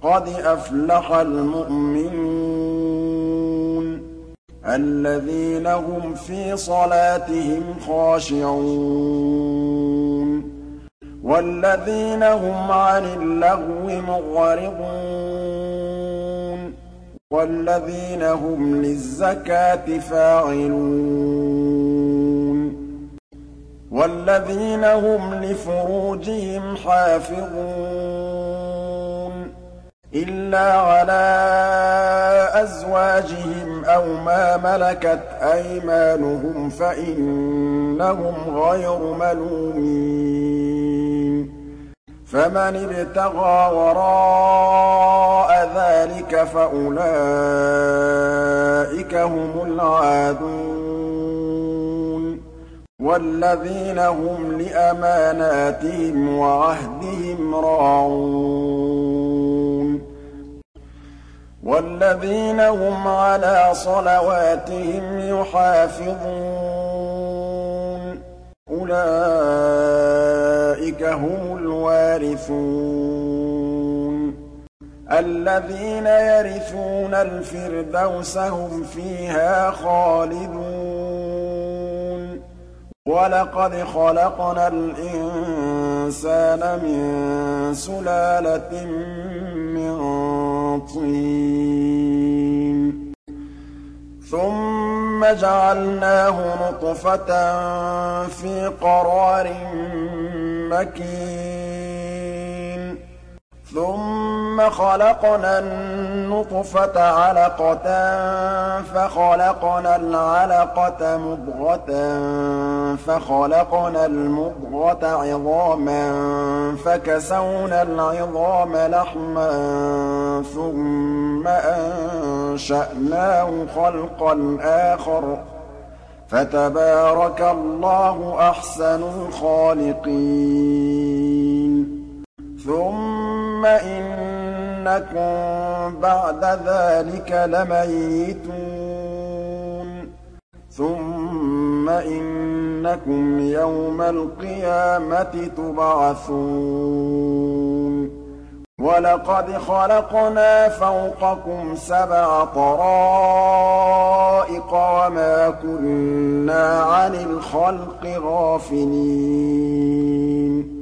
قَدْ أَفْلَحَ الْمُؤْمِنُونَ الَّذِينَ هُمْ فِي صَلَاتِهِمْ خَاشِعُونَ وَالَّذِينَ هُمْ عَنِ اللَّغْوِ مُعْرِضُونَ وَالَّذِينَ هُمْ لِلزَّكَاةِ فَاعِلُونَ وَالَّذِينَ هُمْ لِفُرُوجِهِمْ حَافِظُونَ إِلَّا عَلَىٰ أَزْوَاجِهِمْ أَوْ مَا مَلَكَتْ أَيْمَانُهُمْ فَإِنَّهُمْ غَيْرُ مَلُومِينَ فَمَنِ ابْتَغَىٰ وَرَاءَ ذَٰلِكَ فَأُولَٰئِكَ هُمُ الْعَادُونَ وَالَّذِينَ هُمْ لِأَمَانَاتِهِمْ وَعَهْدِهِمْ رَاعُونَ وَالَّذِينَ هُمْ عَلَىٰ صَلَوَاتِهِمْ يُحَافِظُونَ أُولَٰئِكَ هُمُ الْوَارِثُونَ الَّذِينَ يَرِثُونَ الْفِرْدَوْسَ هُمْ فِيهَا خَالِدُونَ وَلَقَدْ خَلَقْنَا الْإِنسَانَ مِن سُلَالَةٍ مِّن طِينٍ ثُمَّ جَعَلْنَاهُ نُطْفَةً فِي قَرَارٍ مَّكِينٍ ثُمَّ خَلَقْنَا النُّطْفَةَ عَلَقَةً فَخَلَقْنَا الْعَلَقَةَ مُضْغَةً فَخَلَقْنَا الْمُضْغَةَ عِظَامًا فَكَسَوْنَا الْعِظَامَ لَحْمًا ثُمَّ أَنشَأْنَاهُ خَلْقًا آخَرَ ۚ فَتَبَارَكَ اللَّهُ أَحْسَنُ الْخَالِقِينَ ثُمَّ إِنَّكُم بَعْدَ ذَٰلِكَ لَمَيِّتُونَ ثُمَّ إِنَّكُمْ يَوْمَ الْقِيَامَةِ تُبْعَثُونَ وَلَقَدْ خَلَقْنَا فَوْقَكُمْ سَبْعَ طَرَائِقَ وَمَا كُنَّا عَنِ الْخَلْقِ غَافِلِينَ